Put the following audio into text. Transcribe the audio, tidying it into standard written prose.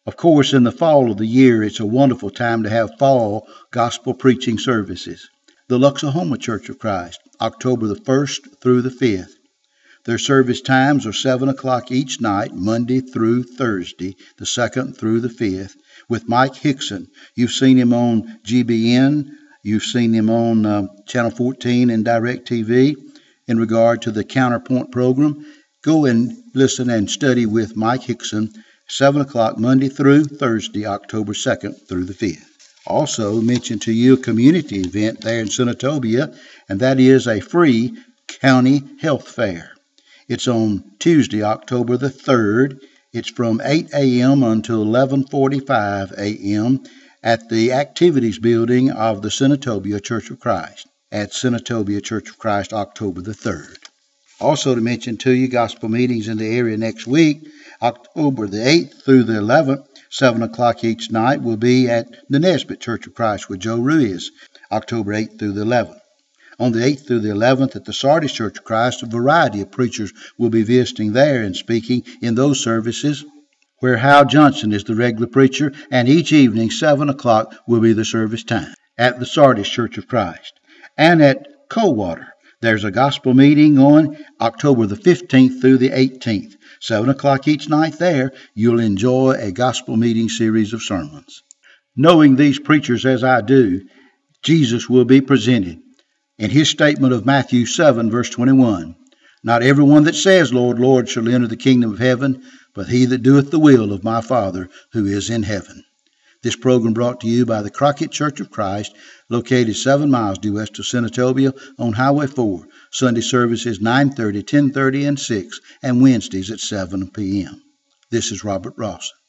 Of course, in the fall of the year, it's a wonderful time to have fall gospel preaching services. The Luxahoma Church of Christ, October the 1st through the 5th. Their service times are 7 o'clock each night, Monday through Thursday, the 2nd through the 5th, with Mike Hickson. You've seen him on GBN. You've seen him on Channel 14 and DirecTV in regard to the Counterpoint program. Go and listen and study with Mike Hickson, 7 o'clock Monday through Thursday, October 2nd through the 5th. Also mention to you a community event there in Senatobia, and that is a free county health fair. It's on Tuesday, October the 3rd. It's from 8 a.m. until 11:45 a.m. at the Activities Building of the Senatobia Church of Christ at Senatobia Church of Christ, October the 3rd. Also to mention to you, gospel meetings in the area next week, October the 8th through the 11th, 7 o'clock each night, will be at the Nesbitt Church of Christ with Joe Ruiz, October 8th through the 11th. On the 8th through the 11th at the Sardis Church of Christ, a variety of preachers will be visiting there and speaking in those services, where Hal Johnson is the regular preacher, and each evening 7 o'clock will be the service time at the Sardis Church of Christ. And at Coldwater, there's a gospel meeting on October the 15th through the 18th. 7 o'clock each night there, you'll enjoy a gospel meeting series of sermons. Knowing these preachers as I do, Jesus will be presented in his statement of Matthew 7, verse 21. Not everyone that says, Lord, Lord, shall enter the kingdom of heaven, but he that doeth the will of my Father who is in heaven. This program brought to you by the Crockett Church of Christ, located 7 miles due west of Senatobia on Highway 4. Sunday services 9:30, 10:30, and 6, and Wednesdays at 7 p.m. This is Robert Rawson.